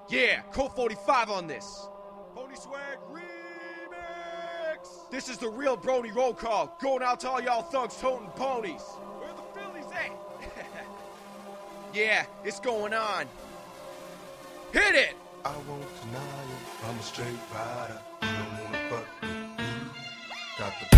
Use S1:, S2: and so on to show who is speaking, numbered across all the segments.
S1: Yeah, Colt 45 on this. Pony Swag Remix! This is the real Brony roll call, going out to all y'all thugs toting ponies. Where the Phillies at? Yeah, it's going on. Hit it!
S2: I won't deny it, I'm a straight rider. You don't wanna fuck with me. Got the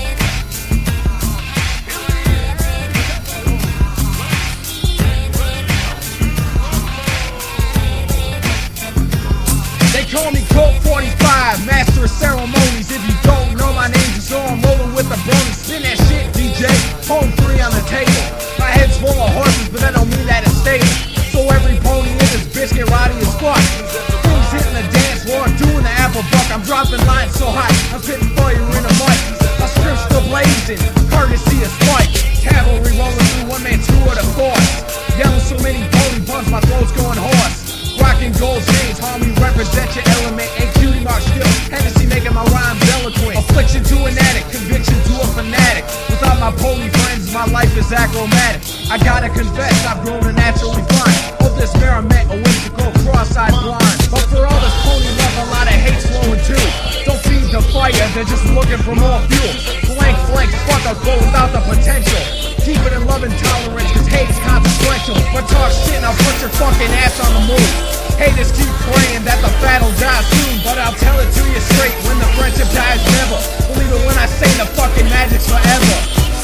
S1: They call me Colt 45, master of ceremonies. If you don't know my name, just know I'm rolling with the brony. Spin that shit, DJ. Home 3 on the table. My head's full of horses, but that don't mean that it's stable. So every pony in this bitch get rowdy as fuck. Things hitting the dance floor, doing the apple buck. I'm dropping lines so hot, I'm spitting fire in the mud. My script's still blazing, courtesy is spike. Cavalry rolling through one man, two of the force. Yelling so many pony bumps, my throat's going hoarse. Rockin' gold chains, homie, represent your element. Ain't cutie mark still, Hennessy making my rhymes eloquent. Affliction to an addict, conviction to a fanatic. Without my pony friends, my life is achromatic. I gotta confess, I've grown to naturally fine. Hope this merriment a whimsical, cross-eyed blind. But for all this pony love, a lot of hate's flowing too. Don't feed the fire, they're just looking for more fuel. Blank, fuck a goal without the potential. Keep it in love and tolerance, cause hate is consequential. But talk shit and I'll put your fucking ass on the move. Haters keep praying that the battle dies soon, but I'll tell it to you straight, when the friendship dies never. Believe it when I say the fucking magic's forever.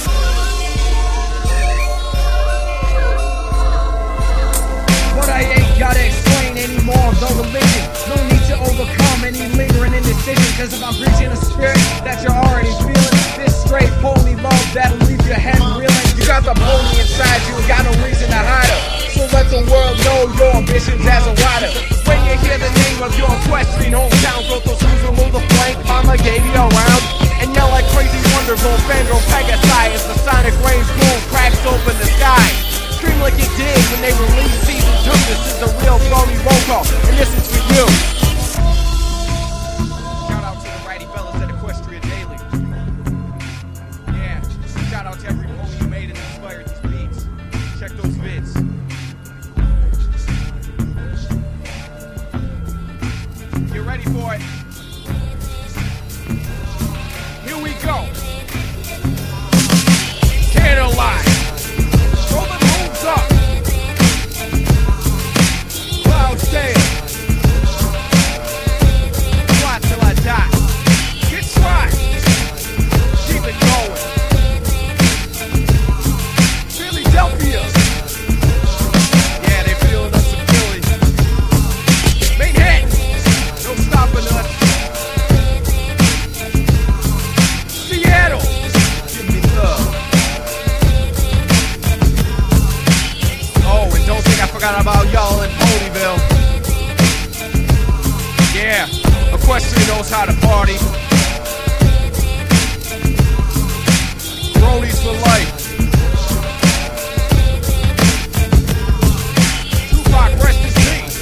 S1: But I ain't gotta explain anymore of the religion. No need to overcome any lingering indecision, cause if I'm preaching a spirit that you're already feeling, this straight pony love that'll leave your head reeling. You got the pony inside you, got no reason to hide her. So let the world know your ambitions as a rider. When you hear the name of your equestrian hometown, throw those who's remove the flank, I'ma gave you around. And yell like crazy wonderful, Fandro Pegasi as the sonic rays boom cracks open the sky. Scream like you did when they released season 2. This is the real Brony roll call, and this is for you. Shout out to the righty fellas at Equestria Daily. Yeah, shout out to every pony you made and inspired these beats. Check those vids. Get ready for it. Here we go. Candlelight. Rolling moves up. Cloud stay. Fly till I die. Get tried. Keep it going. Philadelphia. Yeah, they feeling us in Philly. Manhattan. No stopping us. Seattle. Give me love. Oh, and don't think I forgot about y'all in Ponyville. Yeah, Equestria knows how to party. Bronies for life. Tupac, rest his peace.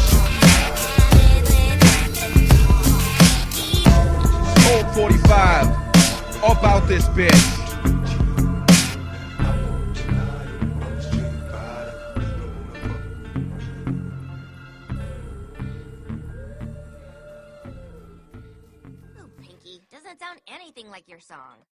S1: Colt 45, about this bitch.
S3: Ooh, Pinky, doesn't sound anything like your song.